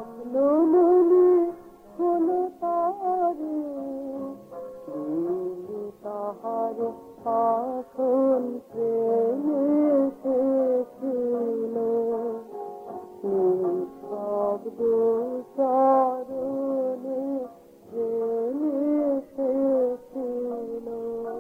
মনে হলো তারে দিল তাহার আসন প্রেমে এসেছিল নিঃশব্দ চরণে প্রেমে এসেছিল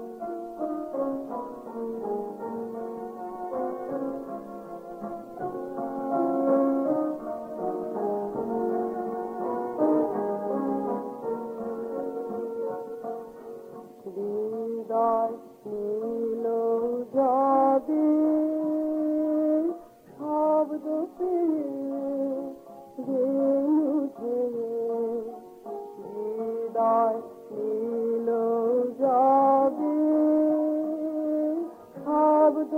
হৃদয় নীল যাবে শব্দ পেয়ে উঠে হৃদয় নীল যাবে শব্দ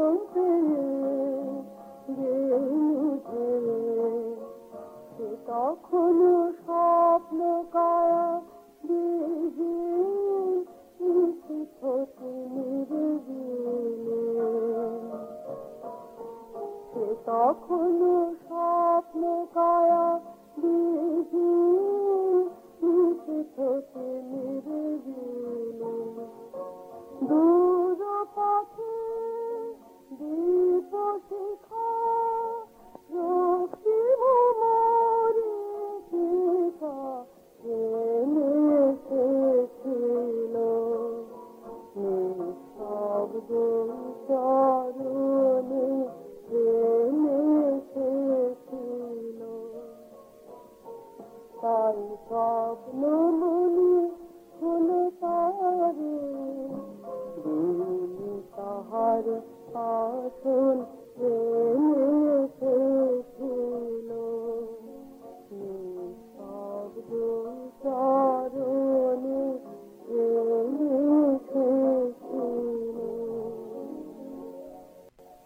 পেয়ে উঠে সে তখন স্বপ্ন কায়া সে তখন স্বপ্ন কায়া